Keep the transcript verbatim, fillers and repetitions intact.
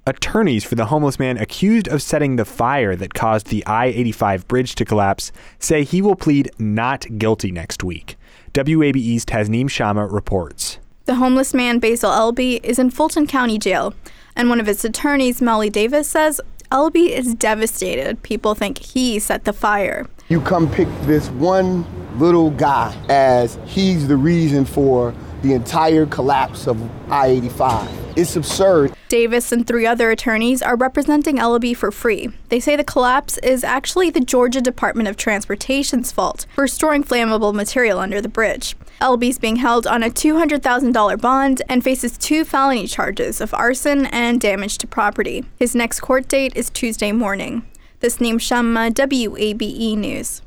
Attorneys for the homeless man accused of setting the fire that caused the I eighty-five bridge to collapse say he will plead not guilty next week. W A B E's Tasneem Shamma reports. The homeless man, Basil Elby, is in Fulton County Jail, and one of its attorneys, Molly Davis, says Elby is devastated. People think he set the fire. You come pick this one little guy as he's the reason for the entire collapse of I eighty-five. It's absurd. Davis and three other attorneys are representing Elby for free. They say the collapse is actually the Georgia Department of Transportation's fault for storing flammable material under the bridge. Elby's being held on a two hundred thousand dollars bond and faces two felony charges of arson and damage to property. His next court date is Tuesday morning. Tasneem Shamma, W A B E News.